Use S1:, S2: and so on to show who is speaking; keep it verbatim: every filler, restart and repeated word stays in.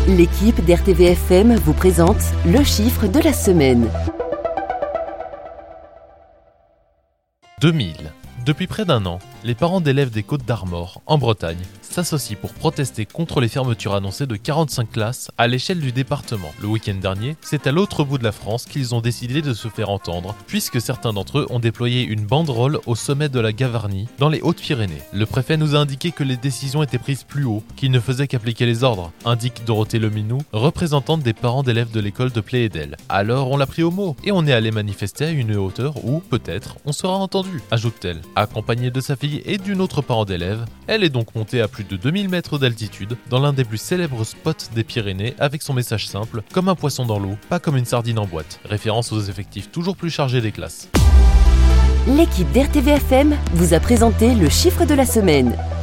S1: L'équipe d'R T V F M vous présente le chiffre de la semaine.
S2: deux mille. Depuis près d'un an, les parents d'élèves des Côtes d'Armor, en Bretagne, s'associent pour protester contre les fermetures annoncées de quarante-cinq classes à l'échelle du département. Le week-end dernier, c'est à l'autre bout de la France qu'ils ont décidé de se faire entendre, puisque certains d'entre eux ont déployé une banderole au sommet de la Gavarnie, dans les Hautes-Pyrénées. Le préfet nous a indiqué que les décisions étaient prises plus haut, qu'il ne faisait qu'appliquer les ordres, indique Dorothée Leminou, représentante des parents d'élèves de l'école de Pléédel. Alors on l'a pris au mot, et on est allé manifester à une hauteur où, peut-être, on sera entendu, ajoute-t-elle. Accompagnée de sa fille et d'une autre parent d'élève, elle est donc montée à plus de deux mille mètres d'altitude dans l'un des plus célèbres spots des Pyrénées avec son message simple « Comme un poisson dans l'eau, pas comme une sardine en boîte », référence aux effectifs toujours plus chargés des classes.
S1: L'équipe d'R T V F M vous a présenté le chiffre de la semaine.